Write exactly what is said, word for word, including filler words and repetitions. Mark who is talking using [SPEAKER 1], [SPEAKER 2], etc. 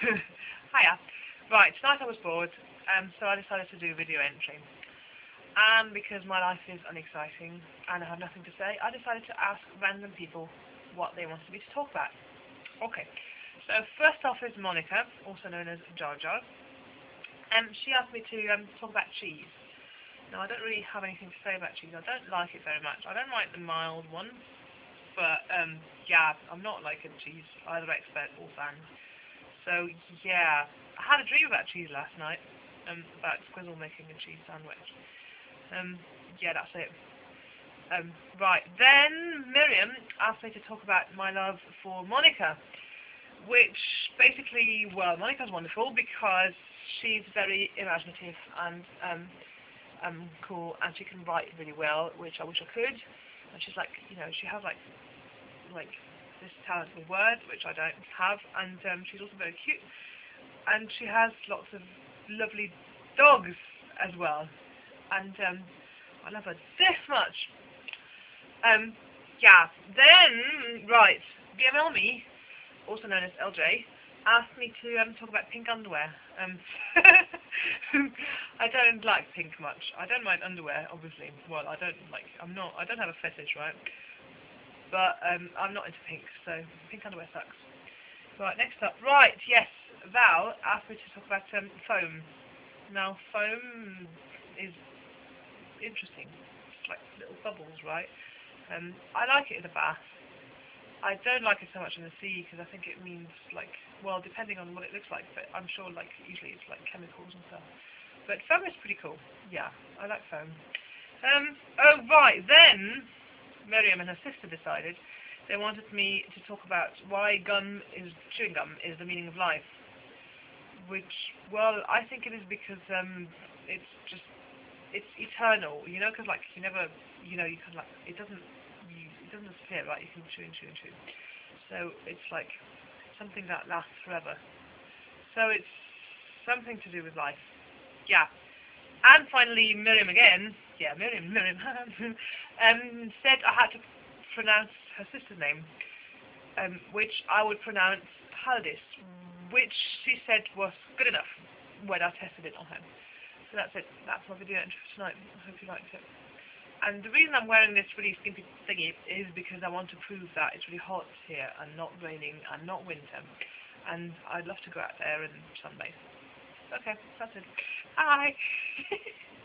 [SPEAKER 1] Hiya. Right, tonight I was bored, um, so I decided to do video entry. And because my life is unexciting and I have nothing to say, I decided to ask random people what they wanted me to talk about. Okay, so first off is Monica, also known as Jar Jar. Um, she asked me to um, talk about cheese. Now, I don't really have anything to say about cheese. I don't like it very much. I don't like the mild ones, but um, yeah, I'm not like a cheese either expert or fan. So yeah, I had a dream about cheese last night, um, about Squizzle making a cheese sandwich. Um, yeah, that's it. Um, right, then Miriam asked me to talk about my love for Monica, which basically, well, Monica's wonderful because she's very imaginative and um, um, cool, and she can write really well, which I wish I could. And she's like, you know, she has like like this talent with words, which I don't have, and um, she's also very cute, and she has lots of lovely dogs as well, and um, I love her this much. Um, yeah. Then right, B M L Me, also known as L J, asked me to um, talk about pink underwear. Um, I don't like pink much. I don't mind underwear, obviously. Well, I don't like. I'm not. I don't have a fetish, right? But um, I'm not into pink, so pink underwear sucks. Right, next up. Right, yes, Val asked me to talk about um, foam. Now, foam is interesting. It's like little bubbles, right? Um, I like it in the bath. I don't like it so much in the sea because I think it means like, well, depending on what it looks like, but I'm sure like usually it's like chemicals and stuff. But foam is pretty cool. Yeah, I like foam. Um, oh right, then Miriam and her sister decided they wanted me to talk about why gum is chewing gum is the meaning of life. Which, well, I think it is because um, it's just it's eternal, you know, because like you never, you know, you can like it doesn't you, it doesn't disappear, right? You can chew and chew and chew. So it's like something that lasts forever. So it's something to do with life. Yeah. And finally, Miriam again. Yeah, Miriam, Miriam. um, said I had to pronounce her sister's name, um, which I would pronounce Haldis, which she said was good enough when I tested it on her. So that's it. That's my video entry for tonight. I hope you liked it. And the reason I'm wearing this really skimpy thingy is because I want to prove that it's really hot here and not raining and not winter. And I'd love to go out there and sunbathe. Okay, that's it. Bye.